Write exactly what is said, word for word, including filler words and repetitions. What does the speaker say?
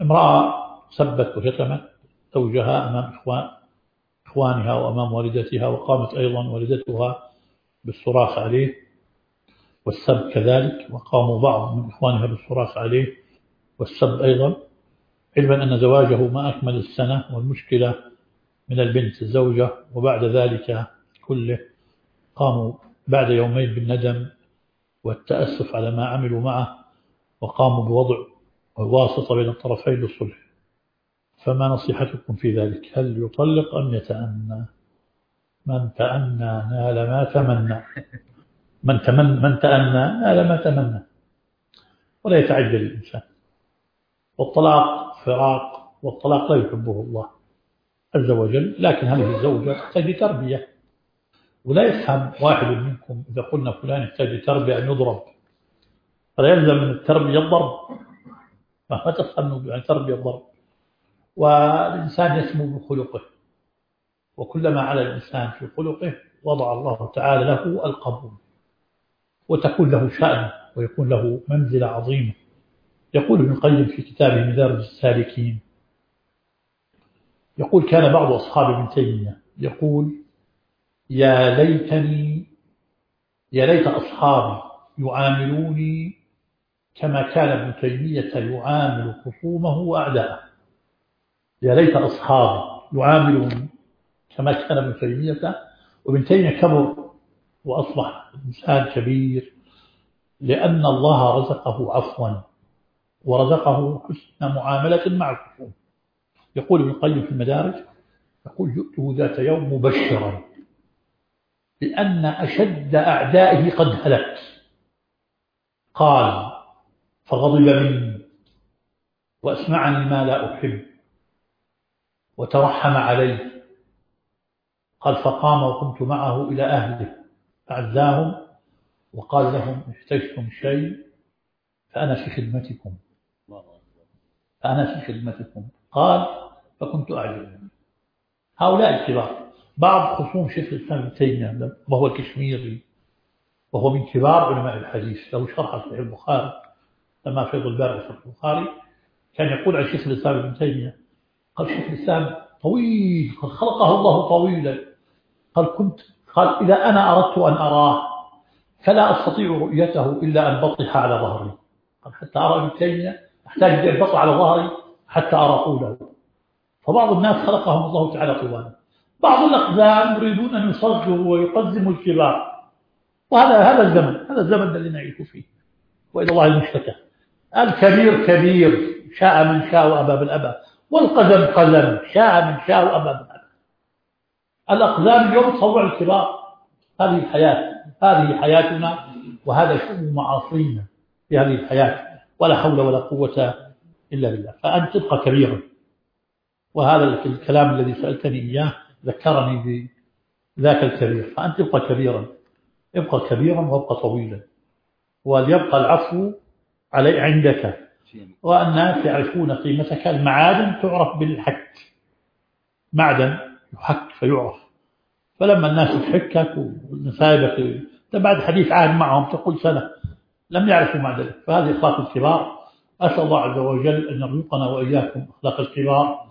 امرأة سبت وشتمت زوجها أمام إخوان إخوانها وأمام والدتها، وقامت أيضا والدتها بالصراخ عليه والسب كذلك، وقاموا بعض من إخوانها بالصراخ عليه والسب أيضا، علما أن زواجه ما أكمل السنة، والمشكلة من البنت الزوجة. وبعد ذلك كله قاموا بعد يومين بالندم والتأسف على ما عملوا معه، وقاموا بوضع واسطة بين الطرفين للصلح. فما نصيحتكم في ذلك؟ هل يطلق أم يتأنى؟ من تأنى نال ما تمنى، من تمنى من تأنى نال ما تمنى، ولا يتعجل الإنسان. والطلاق فراق، والطلاق لا يحبه الله عز وجل، لكن هذه الزوجة تحتاج تربية. ولا يفهم واحد منكم إذا قلنا فلان يحتاج تربية أن يضرب، فلا يلزم من التربية الضرب، ما تفهم يعني تربية الضرب. والإنسان يسمو بخلقه، وكلما على الإنسان في خلقه وضع الله تعالى له القبول، وتكون له شأن ويكون له منزلة عظيمة. يقول ابن القيم في كتابه مدارج السالكين، يقول كان بعض أصحاب ابن تيمية يقول يا ليتني يا ليت أصحابي يعاملوني كما كان ابن تيمية يعامل خصومه وأعداءه. يا ليت أصحابي يعاملوني كما كان ابن تيمية. وابن تيمية كبر وأصبح إنسان كبير، لأن الله رزقه عفوا ورزقه حسن معاملة مع الخصوم. يقول ابن القيم في المدارج، يقول جئته ذات يوم مبشرا بأن أشد أعدائه قد هلك. قال فغضب مني وأسمعني ما لا أحب وترحم علي. قال فقام وقمت معه إلى أهله فعزاهم وقال لهم احتجتم شيء فأنا في خدمتكم فأنا في خدمتكم. قال فكنت أعجب. هؤلاء الكبار، بعض خصوم شيخ الإسلام ابن تيمية وهو الكشميري، وهو من كبار علماء الحديث، له شرح صحيح البخاري لما فيض الباري صحيح البخاري، كان يقول عن شيخ الإسلام ابن تيمية، قال شيخ الإسلام طويل، قال خلقه الله طويلا، قال كنت قال إذا أنا أردت أن أراه فلا أستطيع رؤيته إلا أن بطح على ظهري. قال حتى أرى ابن تيمية أحتاج أن بطح على ظهري حتى أرى طوله. فبعض الناس خلقهم الله تعالى طوالا، بعض الأقزام يريدون أن يصغروا ويقزموا الكبار، وهذا هذا الزمن هذا الزمن الذي نعيش فيه، وإلى الله المشتكى. الكبير كبير شاء من شاء وأبى بالأبى، والقزم قزم شاء من شاء وأبى بالأبى. الأقزام اليوم تصور الكبار. هذه الحياة، هذه حياتنا، وهذا شؤم معاصينا في هذه الحياة، ولا حول ولا قوة إلا بالله. فأنت تبقى كبيرا، وهذا الكلام الذي سألتني إياه ذكرني بذاك الكبير. فأنت تبقى كبيرا، ابقى كبيرا وابقى طويلا، وليبقى العفو علي عندك، والناس يعرفون قيمتك. المعادن تعرف بالحك، معدن يحك فيعرف. فلما الناس تحكك ونسايبك بعد حديث عهد معهم تقول سنة لم يعرفوا معدنك. فهذه أخلاق الكبار. أسأل الله عز وجل أن يرزقنا وإياكم أخلاق الكبار